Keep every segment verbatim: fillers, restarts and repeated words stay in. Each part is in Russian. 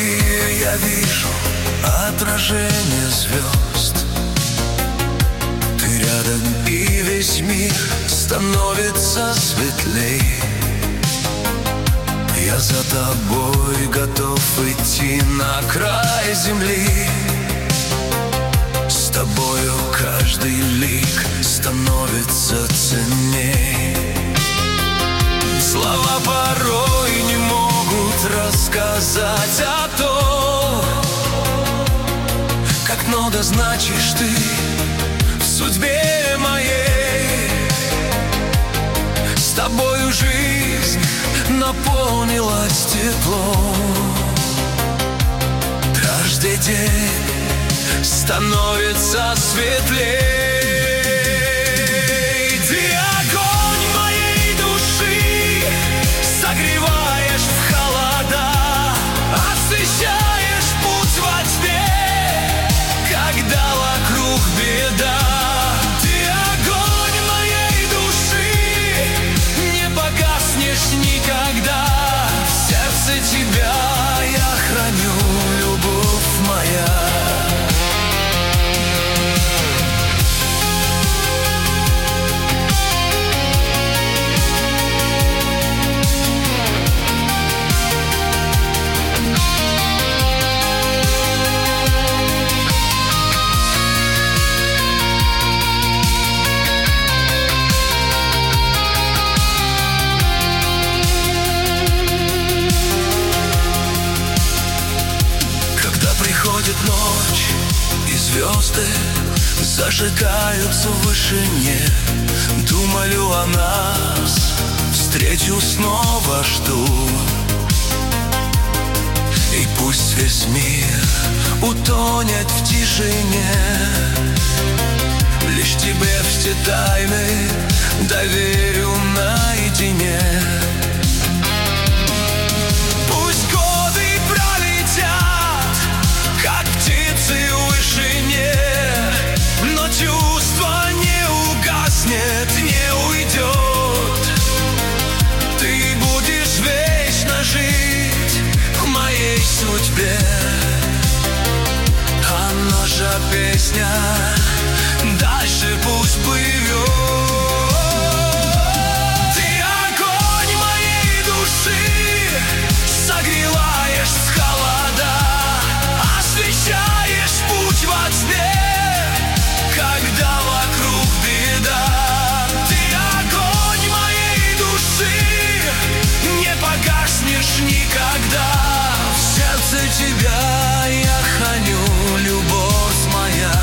впервые я вижу отражение звезд. Ты рядом, и весь мир становится светлей. Я за тобой готов идти на край земли. С тобою каждый лик становится ценней. Слова порой не могут рассказать о том, как много значишь ты в судьбе моей. С тобою жизнь наполнилась теплом. Каждый день становится светлей. Ты огонь моей души, согреваешь в холода, освещаешь путь во тьме, когда вокруг беда. Ты огонь моей души, не погаснешь никогда. В сердце тебя я храню, любовь моя. Приходит ночь, и звезды зажигаются в вышине. Думаю о нас, встречу снова жду. И пусть весь мир утонет в тишине, лишь тебе все тайны доверю наедине. Как птицы в вышине, но чувство не угаснет, не уйдет. Ты будешь вечно жить в моей судьбе. А наша песня дальше пусть плывет. Ты огонь моей души, согреваешь в холода, освещаешь путь во тьме, когда вокруг беда. Ты огонь моей души, не погаснешь никогда. В сердце тебя я храню, любовь моя.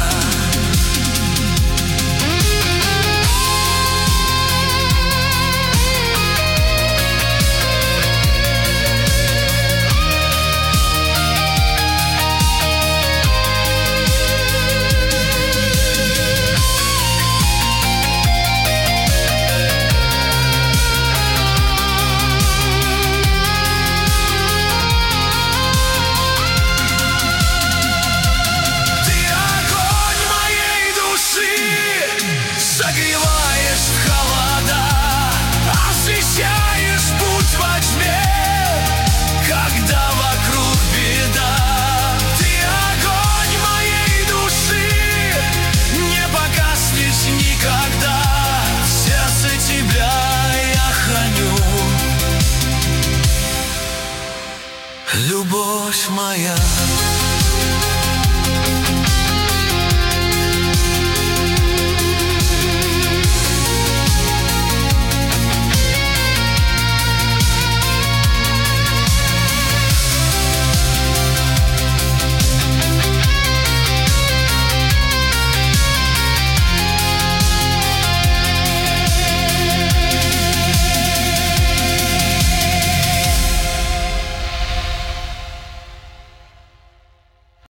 Любовь моя.